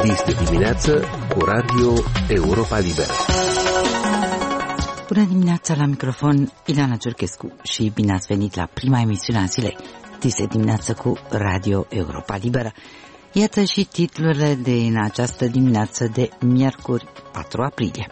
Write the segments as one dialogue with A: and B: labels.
A: Dis de dimineață cu Radio Europa Liberă.
B: Bună dimineața, la microfon Ileana Ciorchescu și bine ați venit la prima emisiune a zilei. Dis de dimineață cu Radio Europa Liberă. Iată și titlurile din această dimineață de miercuri 4 aprilie.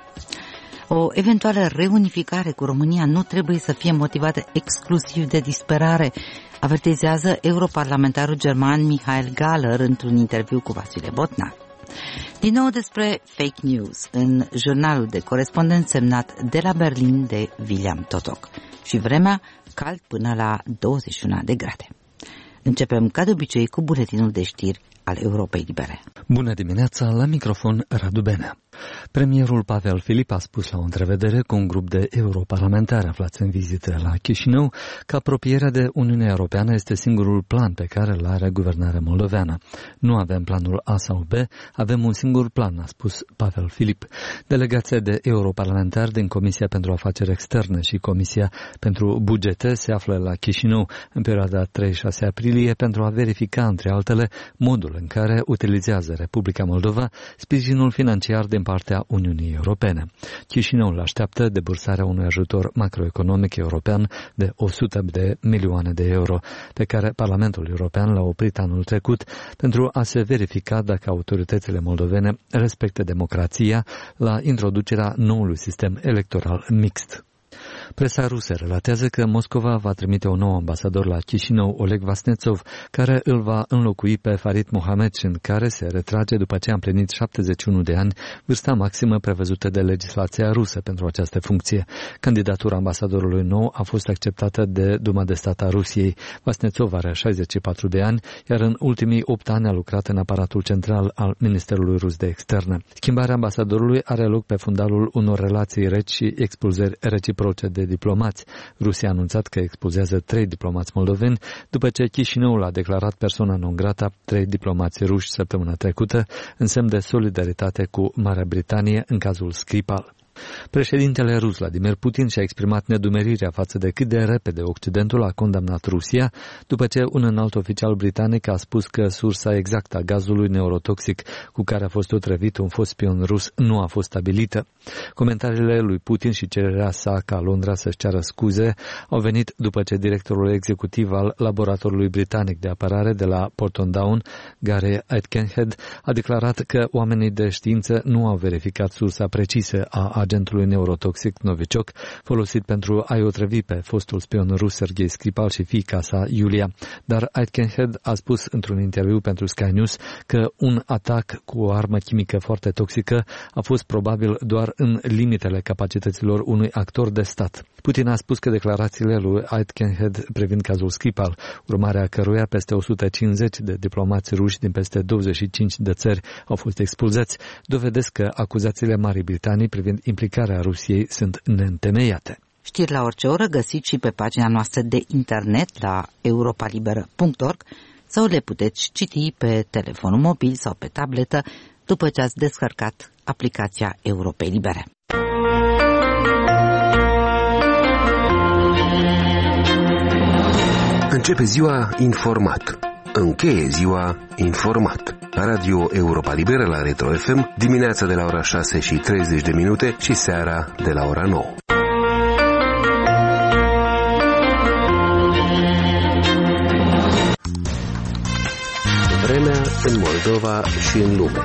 B: O eventuală reunificare cu România nu trebuie să fie motivată exclusiv de disperare, avertizează europarlamentarul german Michael Galler într-un interviu cu Vasile Botnar. Din nou despre fake news în jurnalul de corespondent semnat de la Berlin de William Totok și vremea cald până la 21 de grade. Începem ca de obicei cu buletinul de știri al Europei Libere.
C: Bună dimineața, la microfon Radu Benea. Premierul Pavel Filip a spus la o întrevedere cu un grup de europarlamentari aflați în vizită la Chișinău că apropierea de Uniunea Europeană este singurul plan pe care îl are guvernarea moldoveană. Nu avem planul A sau B, avem un singur plan, a spus Pavel Filip. Delegația de europarlamentari din Comisia pentru Afaceri Externe și Comisia pentru Bugete se află la Chișinău în perioada 3-6 aprilie pentru a verifica, între altele, modul în care utilizează Republica Moldova sprijinul financiar din partea Uniunii Europene. Chișinăul așteaptă debursarea unui ajutor macroeconomic european de 100 de milioane de euro, pe care Parlamentul European l-a oprit anul trecut pentru a se verifica dacă autoritățile moldovene respectă democrația la introducerea noului sistem electoral mixt. Presa rusă relatează că Moscova va trimite un nou ambasador la Chișinău, Oleg Vasnetsov, care îl va înlocui pe Farid Mohamedșin, care se retrage după ce a împlinit 71 de ani, vârsta maximă prevăzută de legislația rusă pentru această funcție. Candidatura ambasadorului nou a fost acceptată de Duma de Stat a Rusiei. Vasnetsov are 64 de ani, iar în ultimii 8 ani a lucrat în aparatul central al Ministerului Rus de Externe. Schimbarea ambasadorului are loc pe fundalul unor relații reci și expulzări reciproce de diplomați. Rusia a anunțat că expulzează 3 diplomați moldoveni, după ce Chișinăul a declarat persona non grata 3 diplomați ruși săptămâna trecută, în semn de solidaritate cu Marea Britanie în cazul Skripal. Președintele rus Vladimir Putin și-a exprimat nedumerirea față de cât de repede Occidentul a condamnat Rusia, după ce un înalt oficial britanic a spus că sursa exactă a gazului neurotoxic cu care a fost otrăvit un fost spion rus nu a fost stabilită. Comentariile lui Putin și cererea sa ca Londra să-și ceară scuze au venit după ce directorul executiv al laboratorului britanic de apărare de la Porton Down, Gary Aitkenhead, a declarat că oamenii de știință nu au verificat sursa precisă a agentului neurotoxic Novichok, folosit pentru a-i otrăvi pe fostul spion rus Sergei Skripal și fiica sa Iulia. Dar Aitkenhead a spus într-un interviu pentru Sky News că un atac cu o armă chimică foarte toxică a fost probabil doar în limitele capacităților unui actor de stat. Putin a spus că declarațiile lui Aitkenhead privind cazul Skripal, urmarea căruia peste 150 de diplomați ruși din peste 25 de țări au fost expulzați, dovedesc că acuzațiile Marii Britanii privind implicarea Rusiei sunt neîntemeiate.
B: Știri la orice oră găsiți și pe pagina noastră de internet la europalibera.org sau le puteți citi pe telefonul mobil sau pe tabletă după ce ați descărcat aplicația Europei Libere.
A: Începe ziua informat. Încheie ziua informat. Radio Europa Liberă la Retro FM, dimineața de la ora 6:30 și seara de la ora 9. Vremea în Moldova și în lume.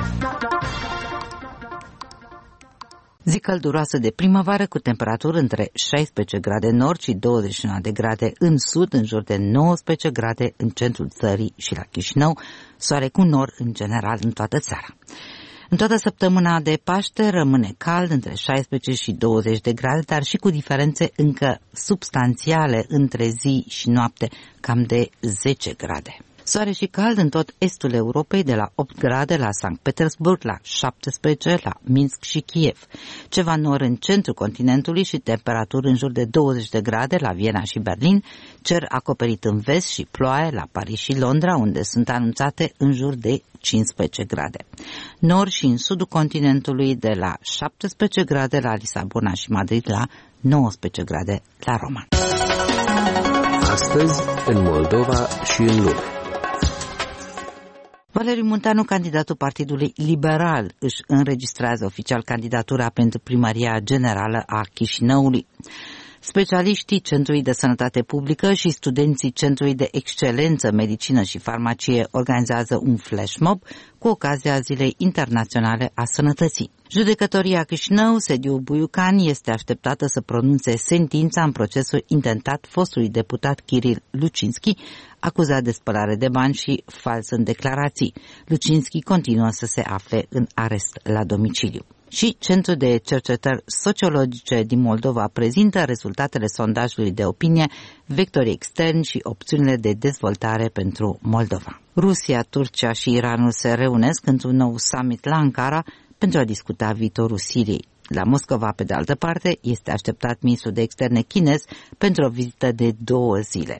B: Zi călduroasă de primăvară cu temperaturi între 16 grade în nord și 21 de grade în sud, în jur de 19 grade în centrul țării și la Chișinău, soare cu nor în general în toată țara. În toată săptămâna de Paște rămâne cald între 16 și 20 de grade, dar și cu diferențe încă substanțiale între zi și noapte, cam de 10 grade. Soare și cald în tot estul Europei, de la 8 grade la Sankt Petersburg, la 17 la Minsk și Kiev. Ceva nor în centrul continentului și temperaturi în jur de 20 de grade la Viena și Berlin, cer acoperit în vest și ploaie la Paris și Londra, unde sunt anunțate în jur de 15 grade. Nord și în sudul continentului, de la 17 grade la Lisabona și Madrid, la 19 grade la Roma.
A: Astăzi, în Moldova și în lume.
B: Valeriu Munteanu, candidatul Partidului Liberal, își înregistrează oficial candidatura pentru primăria generală a Chișinăului. Specialiștii Centrului de Sănătate Publică și studenții Centrului de Excelență Medicină și Farmacie organizează un flash mob cu ocazia Zilei Internaționale a Sănătății. Judecătoria Chișinău, sediul Buiucan, este așteptată să pronunțe sentința în procesul intentat fostului deputat Kiril Lucinski, acuzat de spălare de bani și fals în declarații. Lucinski continuă să se afle în arest la domiciliu. Și Centrul de Cercetări Sociologice din Moldova prezintă rezultatele sondajului de opinie, vectorii externi și opțiunile de dezvoltare pentru Moldova. Rusia, Turcia și Iranul se reunesc într-un nou summit la Ankara pentru a discuta viitorul Siriei. La Moscova, pe de altă parte, este așteptat ministrul de externe chinez pentru o vizită de 2 zile.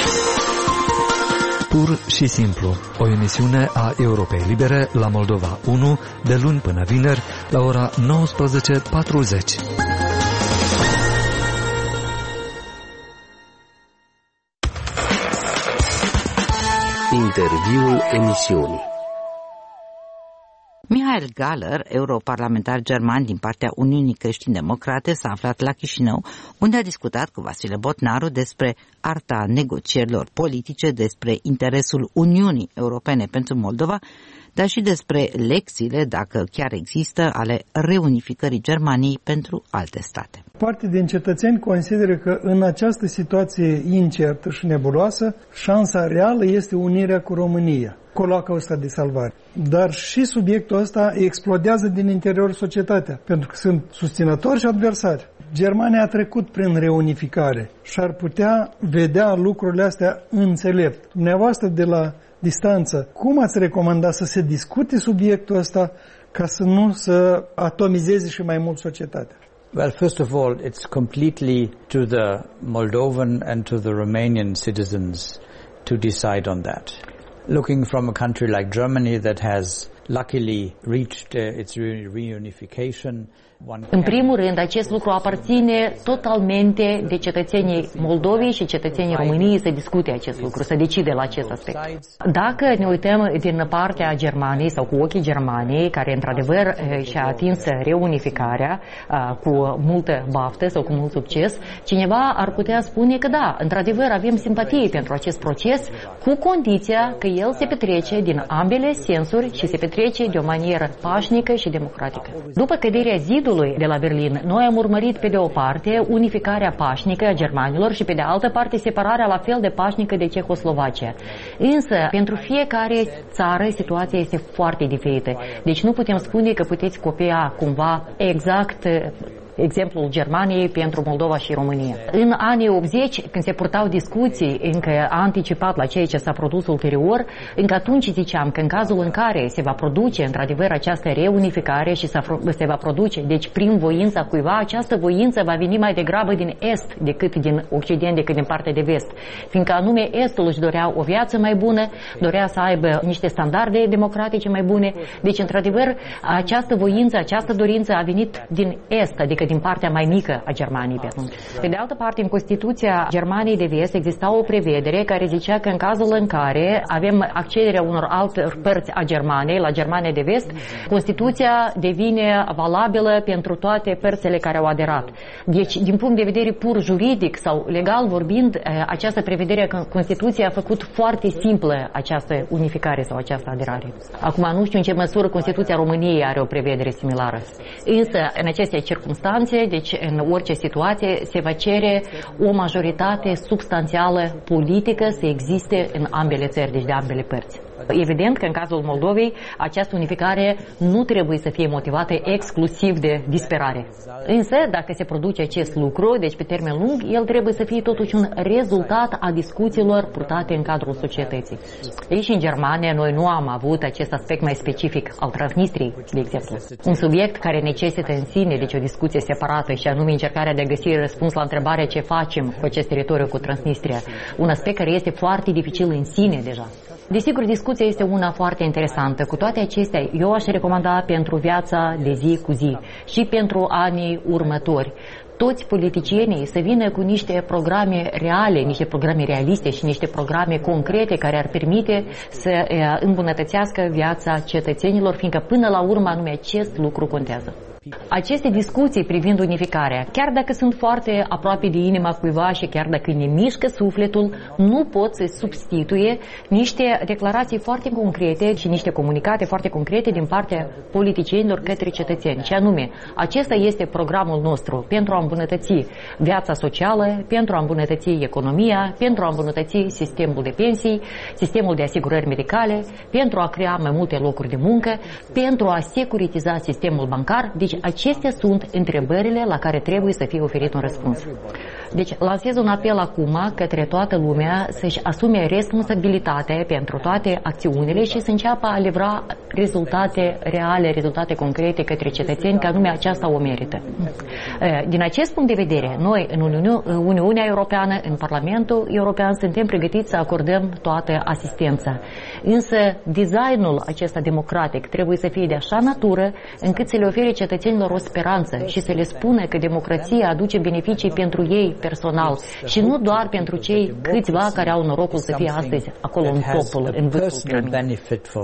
C: Pur și simplu, o emisiune a Europei Libere la Moldova 1, de luni până vineri, la ora 19:40.
A: Interviul emisiunii.
B: Mihail Galler, europarlamentar german din partea Uniunii Creștin-Democrate, s-a aflat la Chișinău, unde a discutat cu Vasile Botnaru despre arta negocierilor politice, despre interesul Uniunii Europene pentru Moldova, dar și despre lecțiile, dacă chiar există, ale reunificării Germaniei pentru alte state.
D: Parte din cetățeni consideră că în această situație incertă și nebuloasă, șansa reală este unirea cu România, coloacul ăsta de salvare. Dar și subiectul ăsta explodează din interiorul societatea, pentru că sunt susținători și adversari. Germania a trecut prin reunificare și ar putea vedea lucrurile astea înțelept. Dumneavoastră, de la distanță, cum ați recomanda să se discute subiectul ăsta ca să nu să atomizeze și mai mult societatea?
E: Well, first of all, it's completely to the Moldovan and to the Romanian citizens to decide on that. Looking from a country like Germany that has luckily reached its reunification.
F: În primul rând, acest lucru aparține totalmente de cetățenii Moldovei și cetățenii României să discute acest lucru, să decide la acest aspect. Dacă ne uităm din partea Germaniei sau cu ochii Germaniei, care într-adevăr și-a atins reunificarea cu multă baftă sau cu mult succes, cineva ar putea spune că da, într-adevăr avem simpatie pentru acest proces, cu condiția că el se petrece din ambele sensuri și se petrece de o manieră pașnică și democratică. După căderea zidului de la Berlin, noi am urmărit pe de o parte unificarea pașnică a germanilor și pe de altă parte separarea la fel de pașnică de Cehoslovacia. Însă, pentru fiecare țară situația este foarte diferită. Deci nu putem spune că puteți copia cumva exact exemplul Germaniei pentru Moldova și România. În anii 80, când se purtau discuții încă anticipat la ceea ce s-a produs ulterior, încă atunci ziceam că în cazul în care se va produce într-adevăr această reunificare și se va produce, deci prin voința cuiva, această voință va veni mai degrabă din Est decât din Occident, decât din partea de Vest. Fiindcă anume Estul își dorea o viață mai bună, dorea să aibă niște standarde democratice mai bune. Deci, într-adevăr, această voință, această dorință a venit din Est, adică din partea mai mică a Germaniei pe atunci. Pe de altă parte, în Constituția Germaniei de Vest exista o prevedere care zicea că în cazul în care avem accederea unor alte părți a Germaniei la Germania de Vest, Constituția devine valabilă pentru toate părțile care au aderat. Deci, din punct de vedere pur juridic sau legal vorbind, această prevedere a Constituției a făcut foarte simplă această unificare sau această aderare. Acum, nu știu în ce măsură Constituția României are o prevedere similară. Însă, în aceste circunstanțe, deci în orice situație, se va cere o majoritate substanțială politică să existe în ambele țări, deci de ambele părți. Evident că în cazul Moldovei această unificare nu trebuie să fie motivată exclusiv de disperare. Însă, dacă se produce acest lucru, deci pe termen lung, el trebuie să fie totuși un rezultat a discuțiilor purtate în cadrul societății. Aici în Germania noi nu am avut acest aspect mai specific al Transnistriei, de exemplu. Un subiect care necesită în sine, deci o discuție separată și anume încercarea de a găsi răspuns la întrebarea ce facem cu acest teritoriu, cu Transnistria. Un aspect care este foarte dificil în sine deja. Desigur, discuția este una foarte interesantă. Cu toate acestea, eu aș recomanda pentru viața de zi cu zi și pentru anii următori toți politicienii să vină cu niște programe reale, niște programe realiste și niște programe concrete care ar permite să îmbunătățească viața cetățenilor, fiindcă până la urmă anume acest lucru contează. Aceste discuții privind unificarea, chiar dacă sunt foarte aproape de inima cuiva și chiar dacă ne mișcă sufletul, nu pot să substituie niște declarații foarte concrete și niște comunicate foarte concrete din partea politicienilor către cetățeni. Și anume, acesta este programul nostru pentru a îmbunătăți viața socială, pentru a îmbunătăți economia, pentru a îmbunătăți sistemul de pensii, sistemul de asigurări medicale, pentru a crea mai multe locuri de muncă, pentru a securitiza sistemul bancar. Deci acestea sunt întrebările la care trebuie să fie oferit un răspuns. Deci lansez un apel acum către toată lumea să-și asume responsabilitatea pentru toate acțiunile și să înceapă a livra rezultate reale, rezultate concrete către cetățeni, că anume aceasta o merită. Din acest punct de vedere, noi în Uniunea Europeană, în Parlamentul European, suntem pregătiți să acordăm toată asistența. Însă designul acesta democratic trebuie să fie de așa natură încât să le ofere cetățenilor o speranță și să le spună că democrația aduce beneficii pentru ei personal și nu doar pentru cei câțiva care au norocul să fie astăzi acolo în topul, în vârful piramidei.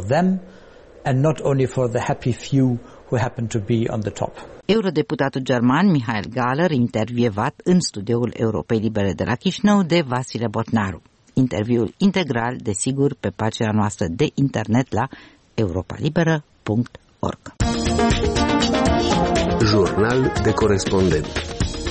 B: Eurodeputatul german Michael Gahler, intervievat în studioul Europei Libere de la Chișinău de Vasile Botnaru. Interviul integral, desigur, pe pagina noastră de internet la europalibera.org.
A: Jurnal de corespondent.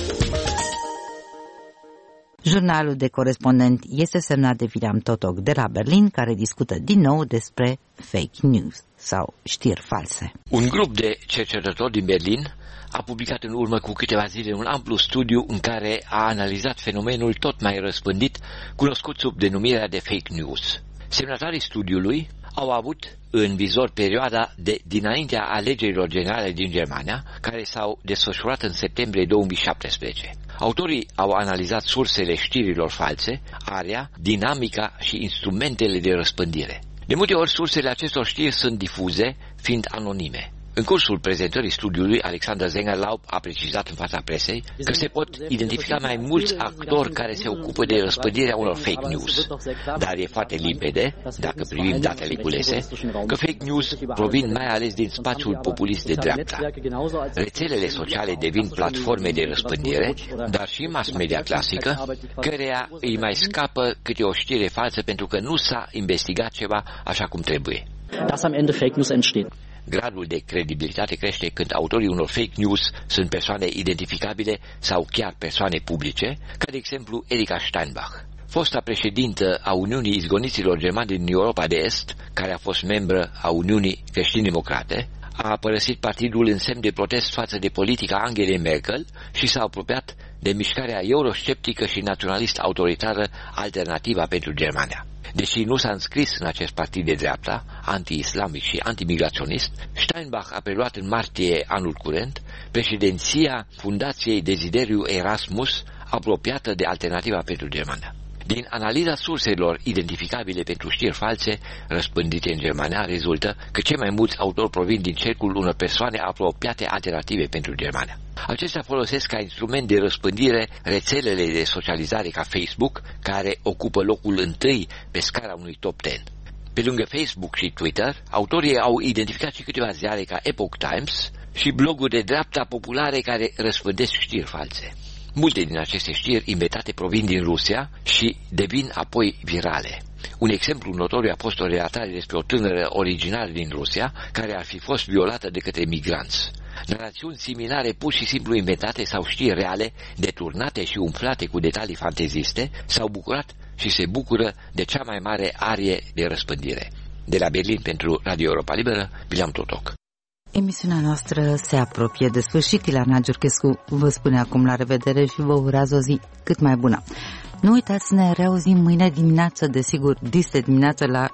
B: Jurnalul de corespondent este semnat de William Totok de la Berlin, care discută din nou despre fake news sau știri false.
G: Un grup de cercetători din Berlin a publicat în urmă cu câteva zile un amplu studiu în care a analizat fenomenul tot mai răspândit, cunoscut sub denumirea de fake news. Semnatarii studiului au avut în vizor perioada de dinaintea alegerilor generale din Germania, care s-au desfășurat în septembrie 2017. Autorii au analizat sursele știrilor false, area, dinamica și instrumentele de răspândire. De multe ori, sursele acestor știri sunt difuze, fiind anonime. În cursul prezentării studiului, Alexander Zengerlaub a precizat în fața presei că se pot identifica mai mulți actori care se ocupă de răspândirea unor fake news. Dar e foarte limpede, dacă privim datele culese, că fake news provin mai ales din spațiul populist de dreapta. Rețelele sociale devin platforme de răspândire, dar și mass media clasică, căreia îi mai scapă câte o știre falsă pentru că nu s-a investigat ceva așa cum trebuie.
H: Dass am Ende fake news entsteht.
G: Gradul de credibilitate crește când autorii unor fake news sunt persoane identificabile sau chiar persoane publice, ca de exemplu Erika Steinbach. Fosta președintă a Uniunii Izgoniților Germani din Europa de Est, care a fost membră a Uniunii Creștin-Democrate, a părăsit partidul în semn de protest față de politica Angelei Merkel și s-a apropiat de mișcarea eurosceptică și naționalist autoritară Alternativa pentru Germania. Deși nu s-a înscris în acest partid de dreapta, anti-islamic și antimigraționist, Steinbach a preluat în martie anul curent președinția Fundației Desideriu Erasmus, apropiată de Alternativa pentru Germania. Din analiza surselor identificabile pentru știri false răspândite în Germania, rezultă că cei mai mulți autori provin din cercul unor persoane apropiate alternative pentru Germania. Acestea folosesc ca instrument de răspândire rețelele de socializare ca Facebook, care ocupă locul întâi pe scara unui top 10. Pe lângă Facebook și Twitter, autorii au identificat și câteva ziare ca Epoch Times și bloguri de dreapta populare care răspândesc știri false. Multe din aceste știri inventate provin din Rusia și devin apoi virale. Un exemplu notoriu a fost o relatare despre o tânără originară din Rusia care ar fi fost violată de către migranți. Narațiuni similare pur și simplu inventate sau știri reale, deturnate și umflate cu detalii fanteziste, s-au bucurat și se bucură de cea mai mare arie de răspândire. De la Berlin pentru Radio Europa Liberă, William Totok.
B: Emisiunea noastră se apropie de sfârșit. Ileana Giurchescu vă spune acum la revedere și vă urează o zi cât mai bună. Nu uitați să ne reauzim mâine dimineață, desigur, dis dimineață la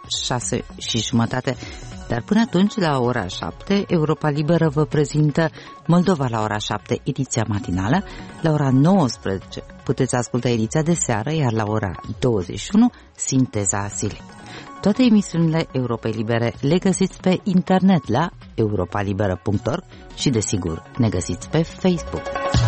B: 6:30. Dar până atunci, la ora 7, Europa Liberă vă prezintă Moldova la ora 7, ediția matinală. La ora 19 puteți asculta ediția de seară, iar la ora 21, Sinteza zilei. Toate emisiunile Europei Libere le găsiți pe internet la europalibera.org și, desigur, ne găsiți pe Facebook.